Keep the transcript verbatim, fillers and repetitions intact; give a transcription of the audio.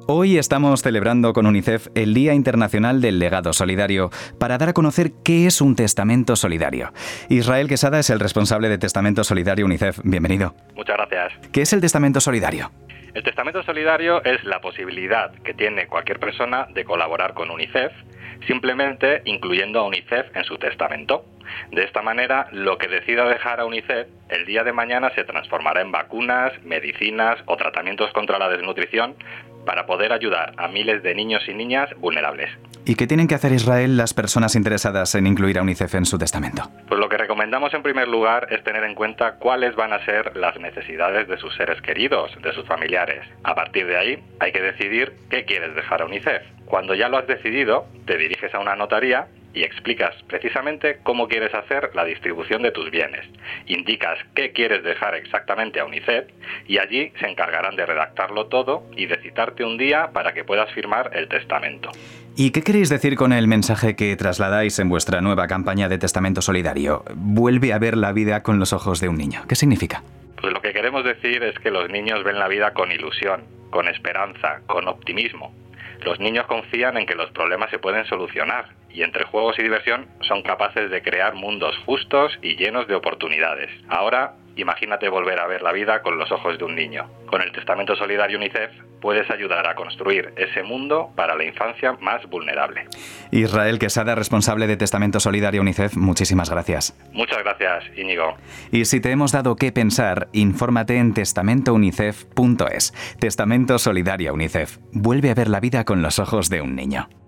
Hoy estamos celebrando con UNICEF el Día Internacional del Legado Solidario para dar a conocer qué es un testamento solidario. Israel Quesada es el responsable de Testamento Solidario UNICEF. Bienvenido. Muchas gracias. ¿Qué es el testamento solidario? El testamento solidario es la posibilidad que tiene cualquier persona de colaborar con UNICEF, simplemente incluyendo a UNICEF en su testamento. De esta manera, lo que decida dejar a UNICEF el día de mañana se transformará en vacunas, medicinas o tratamientos contra la desnutrición para poder ayudar a miles de niños y niñas vulnerables. ¿Y qué tienen que hacer, Israel, las personas interesadas en incluir a UNICEF en su testamento? Pues lo que recomendamos en primer lugar es tener en cuenta cuáles van a ser las necesidades de sus seres queridos, de sus familiares. A partir de ahí hay que decidir qué quieres dejar a UNICEF. Cuando ya lo has decidido, te diriges a una notaría y explicas precisamente cómo quieres hacer la distribución de tus bienes. Indicas qué quieres dejar exactamente a UNICEF y allí se encargarán de redactarlo todo y de citarte un día para que puedas firmar el testamento. ¿Y qué queréis decir con el mensaje que trasladáis en vuestra nueva campaña de Testamento Solidario? Vuelve a ver la vida con los ojos de un niño. ¿Qué significa? Pues lo que queremos decir es que los niños ven la vida con ilusión, con esperanza, con optimismo. Los niños confían en que los problemas se pueden solucionar y entre juegos y diversión son capaces de crear mundos justos y llenos de oportunidades. Ahora, imagínate volver a ver la vida con los ojos de un niño. Con el Testamento Solidario UNICEF puedes ayudar a construir ese mundo para la infancia más vulnerable. Israel Quesada, responsable de Testamento Solidario UNICEF, muchísimas gracias. Muchas gracias, Íñigo. Y si te hemos dado qué pensar, infórmate en testamento unicef punto es. Testamento Solidario UNICEF. Vuelve a ver la vida con los ojos de un niño.